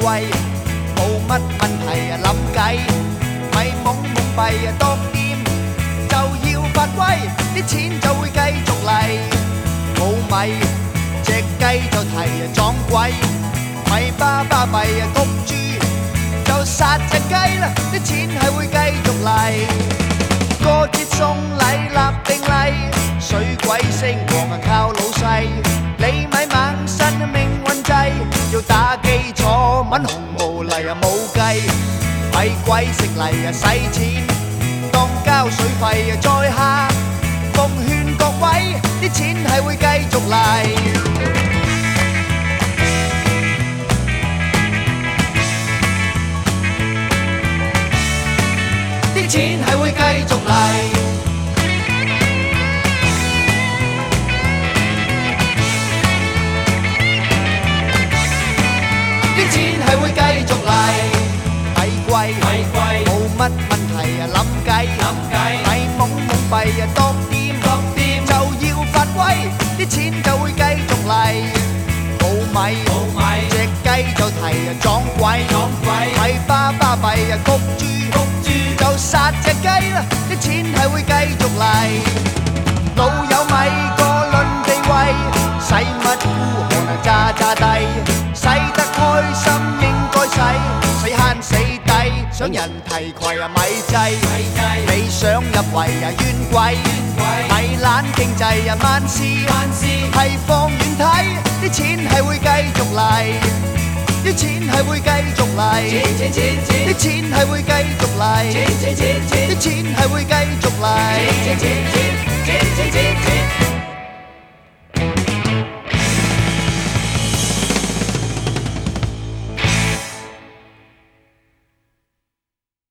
貴，冇乜問題諗計，咪懵懵閉當店就要發威，啲錢就會繼續嚟。冇米隻雞就提撞鬼，咪巴巴閉焗住就殺隻雞啦，啲錢係會繼續嚟。過節送禮立定例，水鬼升王靠老細，你咪猛身命運掣，要打基礎揾紅毛嚟冇計，咪鬼食嚟使錢當交水費再下，奉勸各位啲錢係會繼續嚟。啲錢係會繼續嚟，啲錢係會繼續嚟，米貴冇乜問題諗計，咪懵懵閉當店就要發威，啲錢就會繼續嚟。冇米隻雞就提撞鬼，咪巴巴閉焗住就殺隻雞啦，啲錢係會繼續嚟。老友咪過論地位，使乜孤寒詐詐帝，使得開心應該使慳死抵，想人提攜咪制，你想入圍冤鬼，咪懶經濟萬事係放遠睇，啲錢係會繼續嚟。啲錢係會繼續嚟，啲錢係會繼續嚟，啲錢係會繼續嚟。